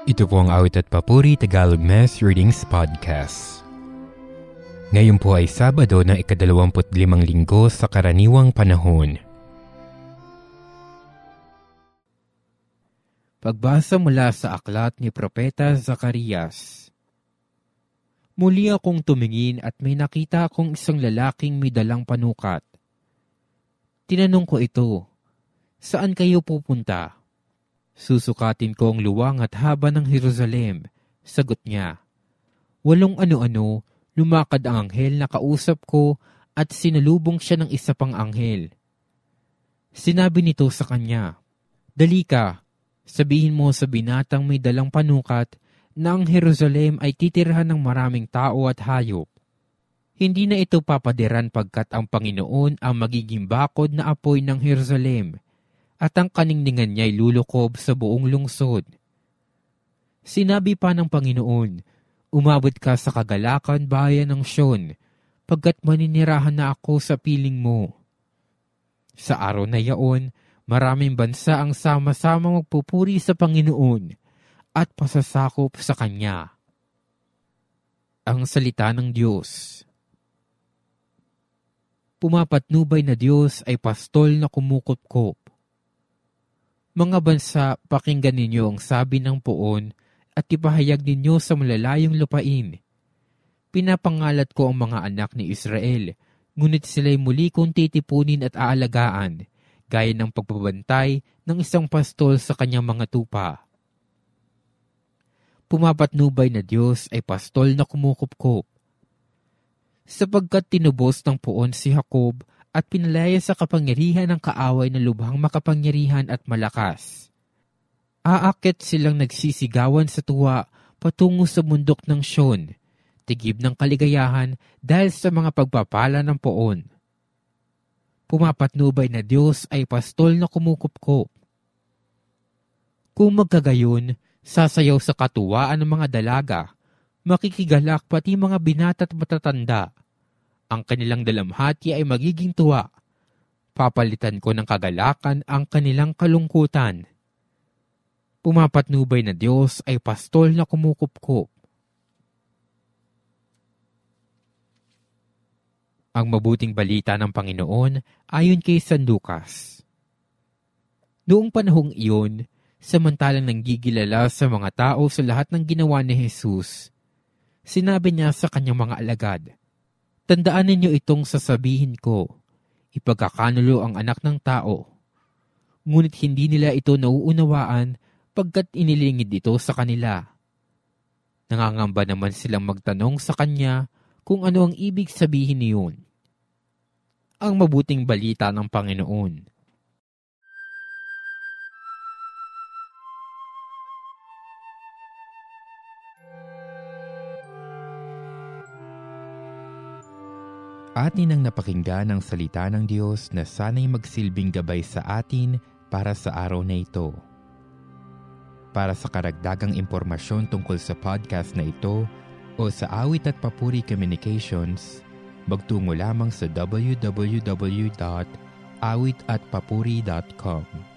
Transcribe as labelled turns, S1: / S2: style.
S1: Ito po ang Awit at Papuri Tagalog Mass Readings Podcast. Ngayon po ay Sabado ng 25 linggo sa karaniwang panahon. Pagbasa mula sa aklat ni Propeta Zacarias. Muli akong tumingin at may nakita akong isang lalaking may dalang panukat. Tinanong ko ito, "Saan kayo pupunta?" "Susukatin ko ang luwang at haba ng Jerusalem," sagot niya. Walong ano-ano, lumakad ang anghel na kausap ko at sinalubong siya ng isa pang anghel. Sinabi nito sa kanya, "Dali ka, sabihin mo sa binatang may dalang panukat na ang Jerusalem ay titirhan ng maraming tao at hayop. Hindi na ito papadiran pagkat ang Panginoon ang magiging bakod na apoy ng Jerusalem, at ang kaningningan niya'y lulukob sa buong lungsod." Sinabi pa ng Panginoon, "Umabot ka sa kagalakan bayan ng Sion, pagkat maninirahan na ako sa piling mo." Sa araw na yaon, maraming bansa ang sama-sama magpupuri sa Panginoon at pasasakop sa Kanya. Ang salita ng Diyos. Pumapatnubay na Diyos ay pastol na kumukupkop. Mga bansa, pakinggan ninyo ang sabi ng poon at ipahayag ninyo sa malalayong lupain. Pinapangalat ko ang mga anak ni Israel, ngunit sila'y muli kong titipunin at aalagaan, gaya ng pagbabantay ng isang pastol sa kanyang mga tupa. Pumapatnubay na Diyos ay pastol na kumukupkop. Sapagkat tinubos ng poon si Jacob at pinalaya sa kapangyarihan ng kaaway na lubhang makapangyarihan at malakas. Aakit silang nagsisigawan sa tuwa patungo sa bundok ng Sion, tigib ng kaligayahan dahil sa mga pagpapala ng poon. Pumapatnubay na Diyos ay pastol na kumukupkop. Kung magkagayon, sasayaw sa katuwaan ng mga dalaga, makikigalak pati mga binata at matatanda. Ang kanilang dalamhati ay magiging tuwa. Papalitan ko ng kagalakan ang kanilang kalungkutan. Pumapatnubay na Diyos ay pastol na kumukupkop. Ang mabuting balita ng Panginoon ayon kay San Lucas. Noong panahong iyon, samantalang nanggigilala sa mga tao sa lahat ng ginawa ni Jesus, sinabi niya sa kanyang mga alagad, "Tandaan ninyo itong sasabihin ko, ipagkakanulo ang anak ng tao." Ngunit hindi nila ito nauunawaan pagkat inilingid ito sa kanila. Nangangamba naman silang magtanong sa kanya kung ano ang ibig sabihin niyon. Ang mabuting balita ng Panginoon. Atin ang napakinggan ang salita ng Diyos na sana'y magsilbing gabay sa atin para sa araw na ito. Para sa karagdagang impormasyon tungkol sa podcast na ito o sa Awit at Papuri Communications, magtungo lamang sa www.awitatpapuri.com.